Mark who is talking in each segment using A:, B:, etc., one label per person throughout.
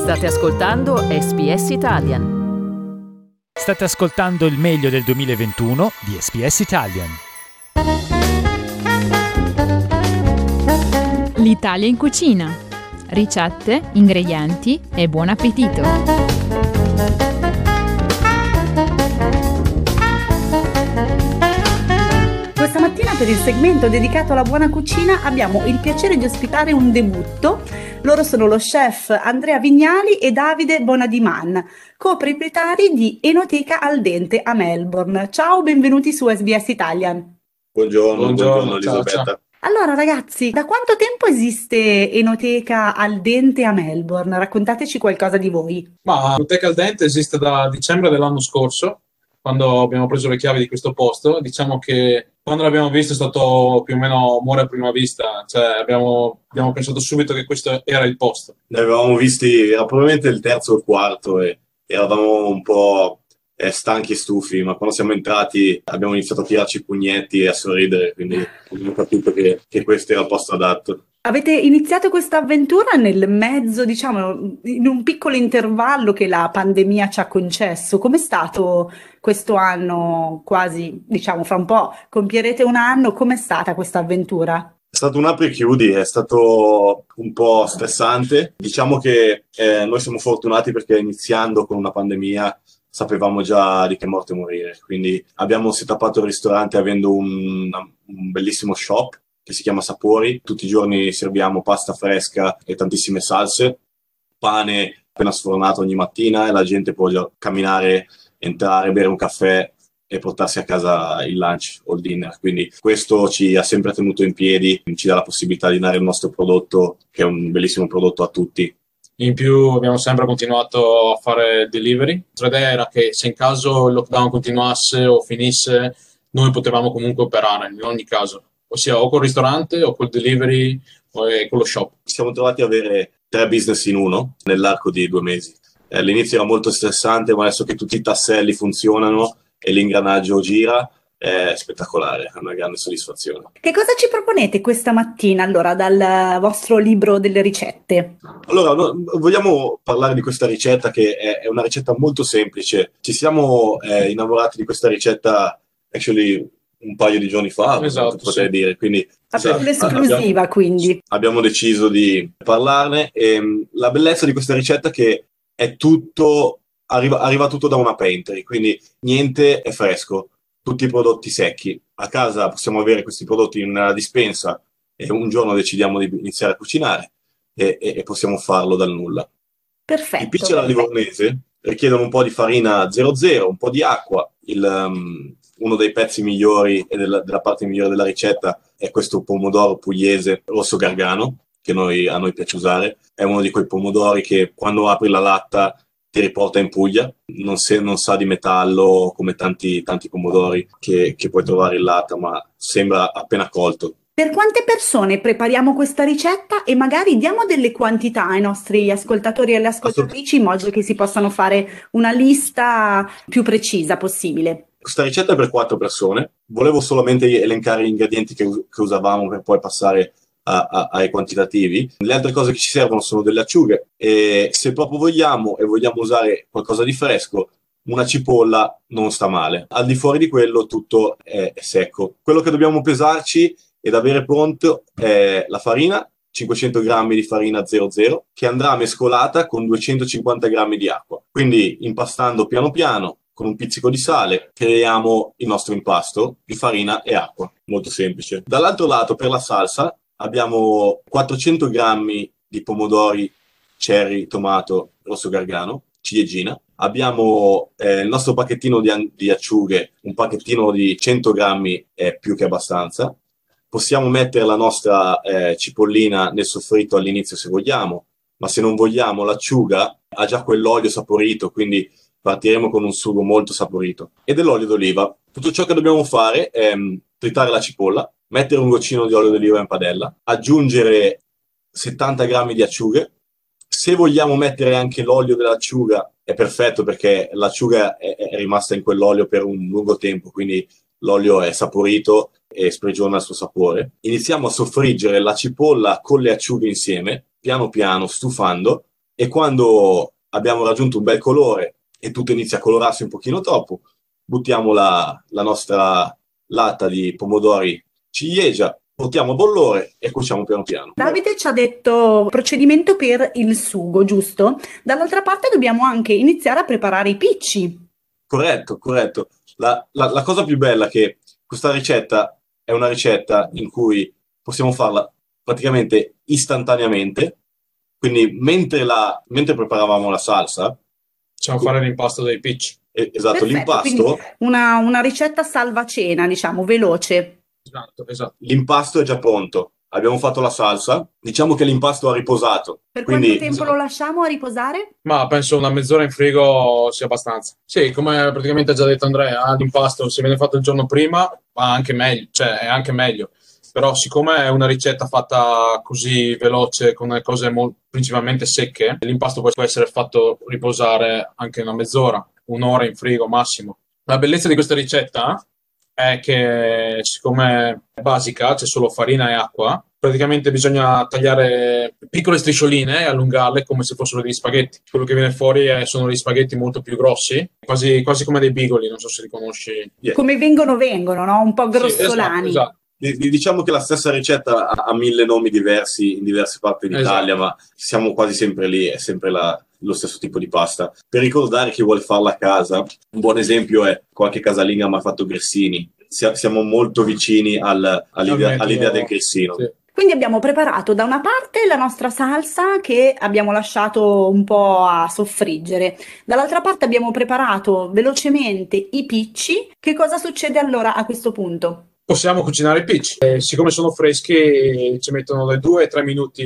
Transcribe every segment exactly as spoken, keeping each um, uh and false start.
A: State ascoltando S B S Italian.
B: State ascoltando il meglio del duemilaventuno di S B S Italian.
C: L'Italia in cucina. Ricette, ingredienti e buon appetito.
D: Questa mattina per il segmento dedicato alla buona cucina abbiamo il piacere di ospitare un debutto. Loro sono lo chef Andrea Vignali e Davide Bonadiman, coproprietari di Enoteca Al Dente a Melbourne. Ciao, benvenuti su S B S Italian.
E: Buongiorno, buongiorno,
F: buongiorno
E: Elisabetta.
F: ciao, ciao.
D: Allora ragazzi, da quanto tempo esiste Enoteca Al Dente a Melbourne? Raccontateci qualcosa di voi.
F: Ma Enoteca Al Dente esiste da dicembre dell'anno scorso, quando abbiamo preso le chiavi di questo posto. Diciamo che quando l'abbiamo visto è stato più o meno amore a prima vista, cioè abbiamo, abbiamo pensato subito che questo era il posto.
E: Ne avevamo visti, era probabilmente il terzo o il quarto e eravamo un po' eh, stanchi e stufi, ma quando siamo entrati abbiamo iniziato a tirarci i pugnetti e a sorridere, quindi abbiamo capito che, che questo era il posto adatto.
D: Avete iniziato questa avventura nel mezzo, diciamo, in un piccolo intervallo che la pandemia ci ha concesso. Com'è stato questo anno? Quasi, diciamo, fra un po' compierete un anno. Com'è stata questa avventura?
E: È stato un apri e chiudi, è stato un po' stressante. Diciamo che eh, noi siamo fortunati perché iniziando con una pandemia sapevamo già di che morte morire, quindi abbiamo setupato il ristorante avendo un, un bellissimo shop che si chiama Sapori. Tutti i giorni serviamo pasta fresca e tantissime salse, pane appena sfornato ogni mattina e la gente può già camminare, entrare, bere un caffè e portarsi a casa il lunch o il dinner. Quindi questo ci ha sempre tenuto in piedi, ci dà la possibilità di dare il nostro prodotto, che è un bellissimo prodotto, a tutti.
F: In più abbiamo sempre continuato a fare delivery. L'altra idea era che se in caso il lockdown continuasse o finisse, noi potevamo comunque operare in ogni caso, ossia o col ristorante o col delivery o con lo shop.
E: Ci siamo trovati ad avere tre business in uno nell'arco di due mesi. Eh, all'inizio era molto stressante, ma adesso che tutti i tasselli funzionano e l'ingranaggio gira, è spettacolare, è una grande soddisfazione.
D: Che cosa ci proponete questa mattina, allora, dal vostro libro delle ricette?
E: Allora, no, vogliamo parlare di questa ricetta che è, è una ricetta molto semplice. Ci siamo eh, innamorati di questa ricetta, actually, un paio di giorni fa,
F: esatto,
E: potrei
F: sì.
E: dire. Quindi,
D: esatto. L'esclusiva,
E: abbiamo,
D: quindi.
E: Abbiamo deciso di parlarne e mh, la bellezza di questa ricetta è che è tutto, arriva, arriva tutto da una pantry, quindi niente è fresco, tutti i prodotti secchi. A casa possiamo avere questi prodotti in una dispensa e un giorno decidiamo di iniziare a cucinare e, e, e possiamo farlo dal nulla.
D: Perfetto.
E: I pitch alla livornese richiedono un po' di farina zero zero, un po' di acqua. Il, um, uno dei pezzi migliori e della, della parte migliore della ricetta è questo pomodoro pugliese rosso gargano, che noi, a noi piace usare. È uno di quei pomodori che quando apri la latta ti riporta in Puglia, non, se, non sa di metallo come tanti, tanti pomodori che, che puoi trovare in latta, ma sembra appena colto.
D: Per quante persone prepariamo questa ricetta e magari diamo delle quantità ai nostri ascoltatori e alle ascoltatrici in modo che si possano fare una lista più precisa possibile?
E: Questa ricetta è per quattro persone. Volevo solamente elencare gli ingredienti che, che usavamo per poi passare a, a, ai quantitativi. Le altre cose che ci servono sono delle acciughe e se proprio vogliamo e vogliamo usare qualcosa di fresco, una cipolla non sta male. Al di fuori di quello tutto è, è secco. Quello che dobbiamo pesarci ed avere pronto è la farina, cinquecento grammi di farina zero zero, che andrà mescolata con duecentocinquanta grammi di acqua. Quindi impastando piano piano, con un pizzico di sale, creiamo il nostro impasto di farina e acqua. Molto semplice. Dall'altro lato, per la salsa, abbiamo quattrocento grammi di pomodori, cherry, tomato, rosso gargano, ciliegina. Abbiamo eh, il nostro pacchettino di, di acciughe, un pacchettino di cento grammi è più che abbastanza. Possiamo mettere la nostra eh, cipollina nel soffritto all'inizio se vogliamo, ma se non vogliamo l'acciuga ha già quell'olio saporito, quindi partiremo con un sugo molto saporito. E dell'olio d'oliva. Tutto ciò che dobbiamo fare è um, tritare la cipolla, mettere un goccino di olio d'oliva in padella, aggiungere settanta grammi di acciughe. Se vogliamo mettere anche l'olio dell'acciuga è perfetto perché l'acciuga è, è rimasta in quell'olio per un lungo tempo, quindi l'olio è saporito e sprigiona il suo sapore. Iniziamo a soffriggere la cipolla con le acciughe insieme, piano piano stufando, e quando abbiamo raggiunto un bel colore e tutto inizia a colorarsi un pochino troppo, buttiamo la, la nostra latta di pomodori ciliegia, portiamo a bollore e cuociamo piano piano.
D: Davide ci ha detto procedimento per il sugo, giusto? Dall'altra parte dobbiamo anche iniziare a preparare i picci.
E: Corretto, corretto. La, la, la cosa più bella è che questa ricetta è una ricetta in cui possiamo farla praticamente istantaneamente, quindi mentre, la, mentre preparavamo la salsa...
F: Possiamo fare l'impasto dei picci.
E: Eh, esatto,
D: Perfetto,
E: l'impasto...
D: Una, una ricetta salvacena, diciamo, veloce.
F: Esatto, esatto.
E: L'impasto è già pronto. Abbiamo fatto la salsa. Diciamo che l'impasto ha riposato.
D: Per
E: quindi,
D: quanto tempo
E: esatto.
D: lo lasciamo a riposare?
F: Ma penso una mezz'ora in frigo sia abbastanza. Sì, come praticamente ha già detto Andrea, l'impasto se viene fatto il giorno prima va anche meglio, cioè è anche meglio. Però siccome è una ricetta fatta così veloce, con le cose molto, principalmente secche, l'impasto può essere fatto riposare anche una mezz'ora, un'ora in frigo massimo. La bellezza di questa ricetta è che siccome è basica, c'è solo farina e acqua, praticamente bisogna tagliare piccole striscioline e allungarle come se fossero degli spaghetti. Quello che viene fuori è, sono degli spaghetti molto più grossi, quasi, quasi come dei bigoli, non so se li conosci.
E: Yeah.
D: Come vengono vengono, no? Un po'
F: Sì,
D: grossolani.
F: esatto, esatto.
E: Diciamo che la stessa ricetta ha mille nomi diversi in diverse parti d'Italia, esatto. Ma siamo quasi sempre lì, è sempre la, lo stesso tipo di pasta. Per ricordare chi vuole farla a casa, un buon esempio è qualche casalinga mi ha fatto grissini. Siamo molto vicini al, all'idea, all'idea del grissino.
F: Sì.
D: Quindi abbiamo preparato da una parte la nostra salsa che abbiamo lasciato un po' a soffriggere, dall'altra parte abbiamo preparato velocemente i picci. Che cosa succede allora a questo punto?
F: Possiamo cucinare i picci. Eh, siccome sono freschi ci mettono dai due ai tre minuti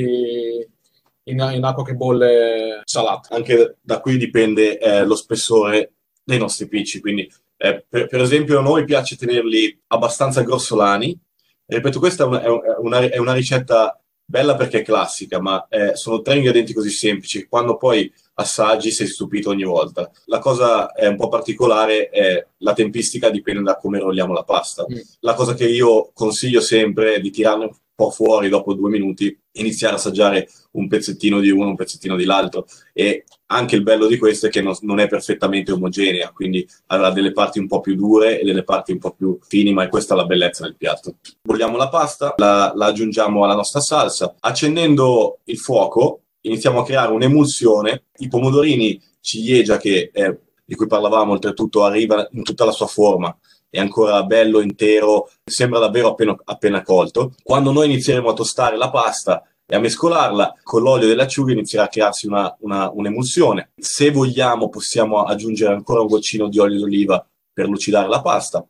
F: in, in acqua che bolle salata.
E: Anche da qui dipende eh, lo spessore dei nostri picci, quindi eh, per, per esempio a noi piace tenerli abbastanza grossolani. E ripeto, questa è una, è una, è una ricetta bella perché è classica, ma eh, sono tre ingredienti così semplici che quando poi assaggi sei stupito ogni volta. La cosa è un po' particolare è la tempistica, dipende da come rolliamo la pasta. Mm. La cosa che io consiglio sempre è di tirarne un po' fuori dopo due minuti, iniziare a assaggiare un pezzettino di uno, un pezzettino di l'altro, e anche il bello di questo è che non, non è perfettamente omogenea, quindi avrà delle parti un po' più dure e delle parti un po' più fini, ma è questa la bellezza del piatto. Bolliamo la pasta, la, la aggiungiamo alla nostra salsa, accendendo il fuoco iniziamo a creare un'emulsione. I pomodorini ciliegia, che eh, di cui parlavamo, oltretutto arriva in tutta la sua forma, è ancora bello, intero, sembra davvero appena, appena colto. Quando noi inizieremo a tostare la pasta e a mescolarla con l'olio delle acciughe inizierà a crearsi una, una, un'emulsione. Se vogliamo possiamo aggiungere ancora un goccino di olio d'oliva per lucidare la pasta.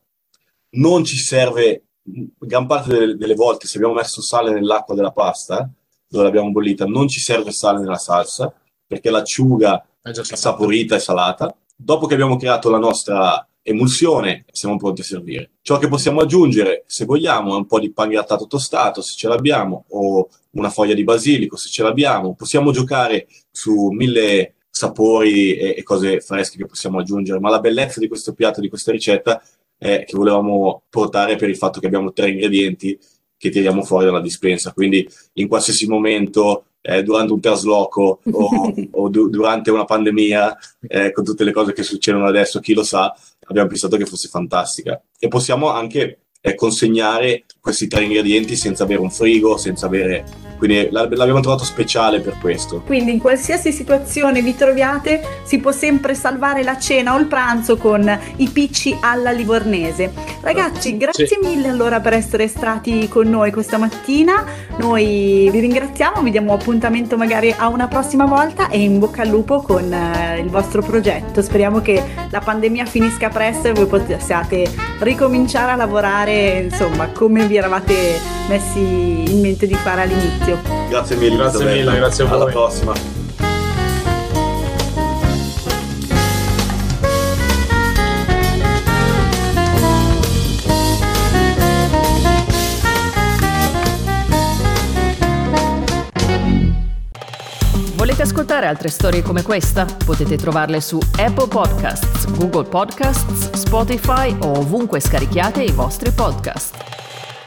E: Non ci serve, gran parte delle, delle volte, se abbiamo messo sale nell'acqua della pasta, dove l'abbiamo bollita, non ci serve sale nella salsa, perché l'acciuga è già saporita e salata. Dopo che abbiamo creato la nostra emulsione, siamo pronti a servire. Ciò che possiamo aggiungere, se vogliamo, è un po' di pan grattato tostato, se ce l'abbiamo, o una foglia di basilico, se ce l'abbiamo. Possiamo giocare su mille sapori e, e cose fresche che possiamo aggiungere, ma la bellezza di questo piatto, di questa ricetta, è che volevamo portare per il fatto che abbiamo tre ingredienti che tiriamo fuori dalla dispensa, quindi in qualsiasi momento, eh, durante un trasloco o, o du- durante una pandemia, eh, con tutte le cose che succedono adesso, chi lo sa, abbiamo pensato che fosse fantastica. E possiamo anche eh, consegnare questi tre ingredienti senza avere un frigo, senza avere... Quindi l'abbiamo trovato speciale per questo.
D: Quindi in qualsiasi situazione vi troviate si può sempre salvare la cena o il pranzo con i picci alla livornese. Ragazzi, grazie sì. mille allora per essere stati con noi questa mattina. Noi vi ringraziamo, vi diamo appuntamento magari a una prossima volta e in bocca al lupo con eh, il vostro progetto. Speriamo che la pandemia finisca presto e voi possiate ricominciare a lavorare, insomma, come vi eravate messi in mente di fare all'inizio.
E: Grazie mille,
F: grazie mille, grazie a voi.
E: Alla prossima.
A: Volete ascoltare altre storie come questa? Potete trovarle su Apple Podcasts, Google Podcasts, Spotify o ovunque scarichiate i vostri podcast.